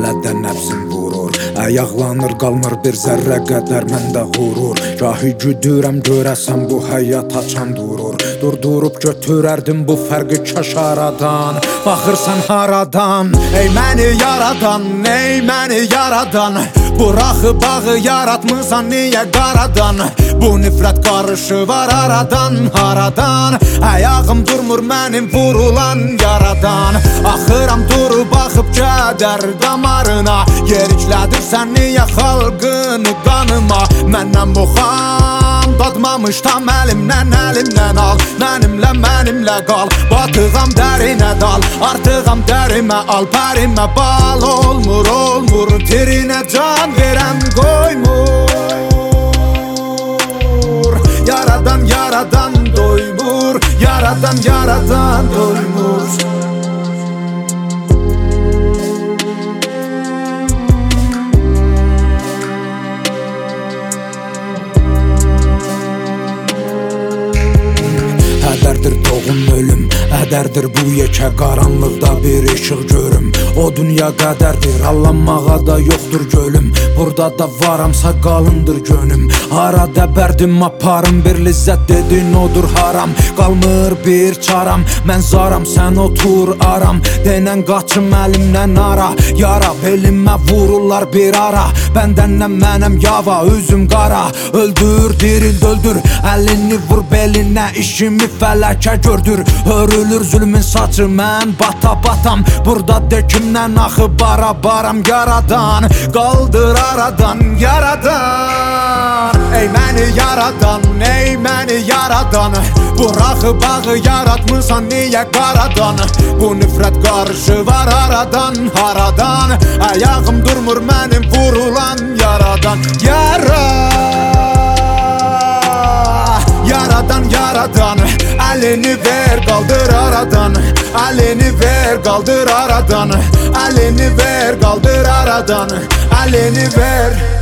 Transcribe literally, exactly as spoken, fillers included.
hələ də nəfsim vurur. Ayaqlanır qalmır bir zərrə qədər məndə qurur. Gahi güdürəm görəsən bu həyat açan durur. Durdurub götürərdim bu fərqi kaş aradan. Baxırsan haradan, ey məni yaradan, ey məni yaradan. Buraxı bağı yaratmısan niyə qaradan? Bu nifrət qarışı var aradan, haradan? Ayağım durmur mənim vurulan yaradan. Axıram durub baxıb kədər damarına. Yeriklədirsən niyə xalqını qanıma? Məndən buxan dadmamış tam əlimdən əlimdən al. Mənimlə mənimlə qal, batıqam dərinə dal. Artıqam dərimə al, pərimə bal. Olmur olmur tirinə can verən qoymur. Yaradan yaradan doymur, yaradan yaradan doymur. Hədərdir doğum ölüm, hədərdir bu yekə qaranlıqda bir işıq görüm. O dünya qədərdir, allanmağa da yoxdur gölüm. Burada da varamsa qalındır gönüm. Hara dəbərdim aparım, bir lizzət dedin odur haram. Qalmır bir çaram, mən zaram, sən otur aram. Denən qaçım əlimdən ara, yara belimə vururlar bir ara. Bəndəndən mənəm yava, üzüm qara. Öldür, diril, öldür, əlini vur belinə, işimi fələkə gördür. Hörülür zülmün saçı, mən bata batam. Burada dökümdən axı bara baram. Yaradan, qaldır aradan, yaradan. Ey məni yaradan, ey məni yaradan. Buraxı bağı yaratmısan niyə qaradan? Bu nifrət qarışı var aradan, haradan? Ayağım durmur mənim vurulan yaradan. Yara, yaradan yaradan. Əlini ver qaldır aradan, əlini ver qaldır aradan, əlini ver qaldır aradan, əlini ver.